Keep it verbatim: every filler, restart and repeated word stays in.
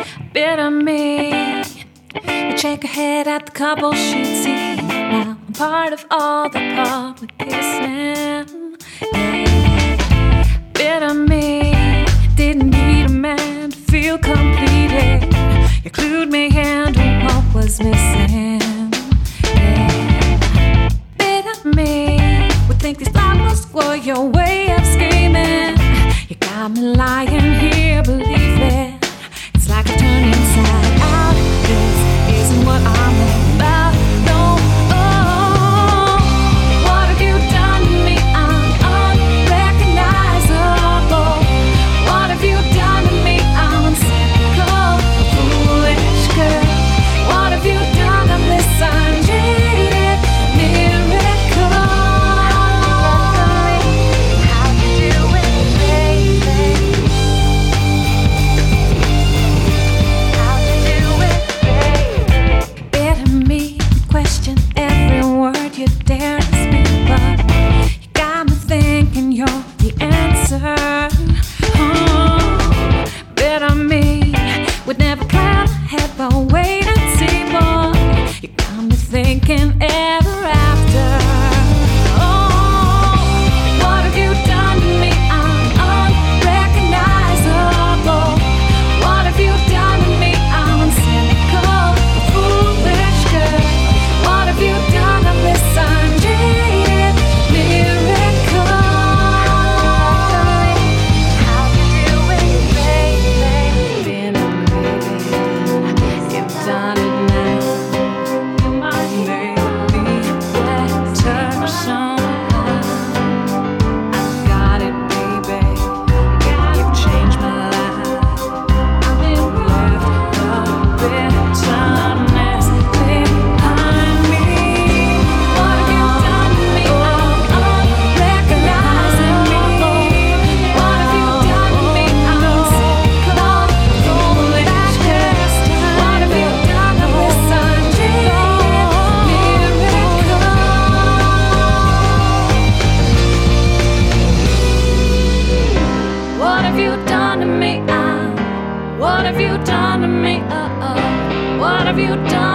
Bitter me. You check ahead at the couple she'd see. Now I'm part of all the public kissing. Yeah. Bitter me. Didn't need a man to feel completed. You clued me into what was missing. Yeah. Bitter me. Would think these flowers were your way of scheming. You got me lying here, believe it. It's like a turn inside out. This isn't what I'm about. No, oh, what have you done to me? I'm unrecognizable. What have you done to me? I'm uncynical, a foolish girl. What have you done? I'm this unjaded miracle. How you do it, baby? How you do it, baby? Bitter me, question every word you dare to speak, but you got me thinking you're the answer. Oh, bitter me, would never plan ahead, but wait and see, boy. You got me thinking ever after. Oh, what have you done to me? I'm unrecognizable. What have you done to me? I'm uncynical, a foolish girl. What have you done? I'm this unjaded miracle. How you do it, baby? Bitter baby, you've done it now. You might make me better somehow. I've got it, baby. You've changed my life. I've been left the bitterness behind me. What have you done to me? I'm unrecognizable. What have you done to me? I'm uncynical, foolish girl. What have you done? I'm this unjaded miracle. What have you done to me? Ah, what have you done to me? Uh oh, what have you done?